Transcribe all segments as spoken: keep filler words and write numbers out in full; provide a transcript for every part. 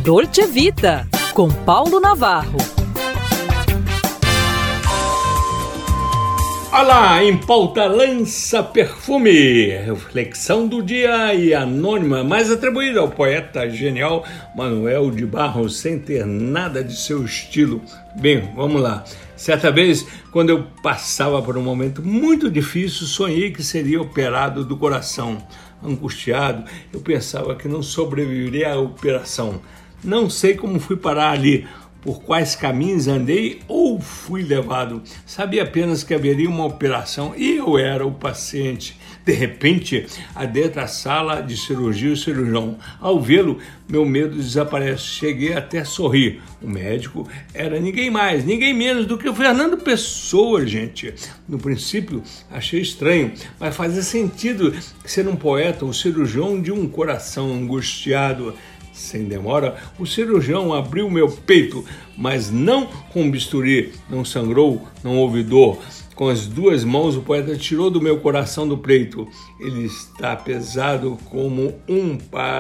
Dolce Vita, com Paulo Navarro. Olá, em pauta lança perfume, reflexão do dia e anônima, mais atribuída ao poeta genial Manuel de Barros, sem ter nada de seu estilo. Bem, vamos lá. Certa vez, quando eu passava por um momento muito difícil, sonhei que seria operado do coração. Angustiado, eu pensava que não sobreviveria à operação. Não sei como fui parar ali, por quais caminhos andei ou fui levado. Sabia apenas que haveria uma operação e eu era o paciente. De repente, adentra a sala de cirurgia o cirurgião. Ao vê-lo, meu medo desaparece. Cheguei até a sorrir. O médico era ninguém mais, ninguém menos do que o Fernando Pessoa, gente. No princípio, achei estranho, mas fazia sentido ser um poeta ou cirurgião de um coração angustiado. Sem demora, o cirurgião abriu meu peito, mas não com bisturi, não sangrou, não houve dor. Com as duas mãos, o poeta tirou do meu coração do peito. Ele está pesado como um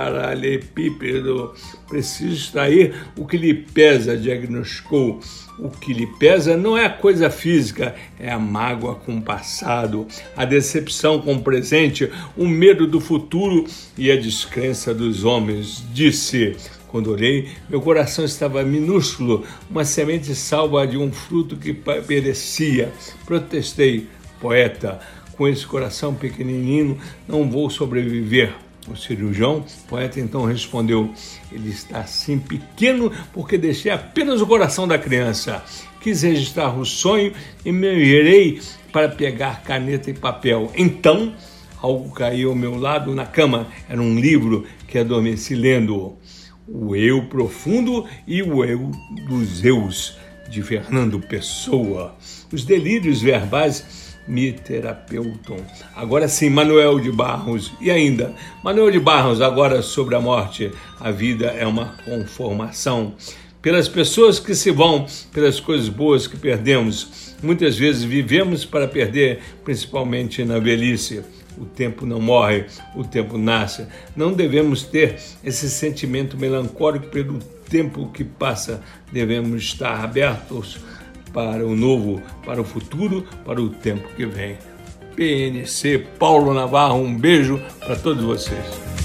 paralelepípedo. Preciso extrair o que lhe pesa, diagnosticou. O que lhe pesa não é a coisa física, é a mágoa com o passado, a decepção com o presente, o medo do futuro e a descrença dos homens, disse. Quando olhei, meu coração estava minúsculo, uma semente salva de um fruto que perecia. Protestei, poeta, com esse coração pequenininho não vou sobreviver. O cirurgião, poeta, então respondeu, ele está assim pequeno porque deixei apenas o coração da criança. Quis registrar o sonho e me virei para pegar caneta e papel. Então, algo caiu ao meu lado na cama. Era um livro que adormeci lendo. O Eu Profundo e o Eu dos Eus, de Fernando Pessoa. Os delírios verbais me terapeutam. Agora sim, Manuel de Barros. E ainda, Manuel de Barros, agora sobre a morte. A vida é uma conformação. Pelas pessoas que se vão, pelas coisas boas que perdemos. Muitas vezes vivemos para perder, principalmente na velhice. O tempo não morre, o tempo nasce. Não devemos ter esse sentimento melancólico pelo tempo que passa. Devemos estar abertos para o novo, para o futuro, para o tempo que vem. P N C, Paulo Navarro, um beijo para todos vocês.